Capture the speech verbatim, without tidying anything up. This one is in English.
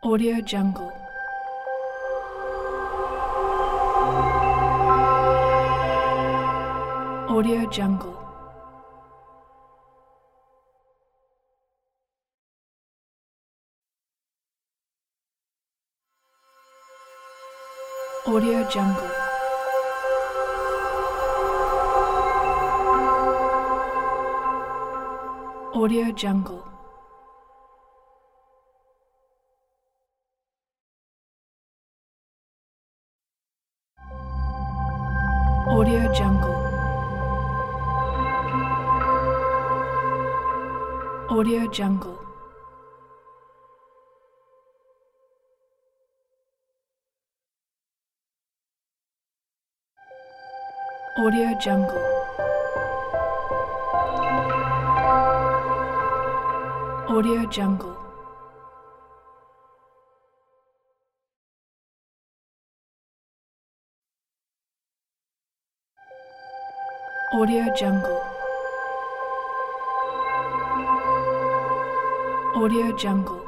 Audio Jungle. Audio Jungle. Audio Jungle. Audio Jungle. Audio Jungle. Audio Jungle. Audio Jungle. Audio Jungle. Audio Jungle. Audio Jungle.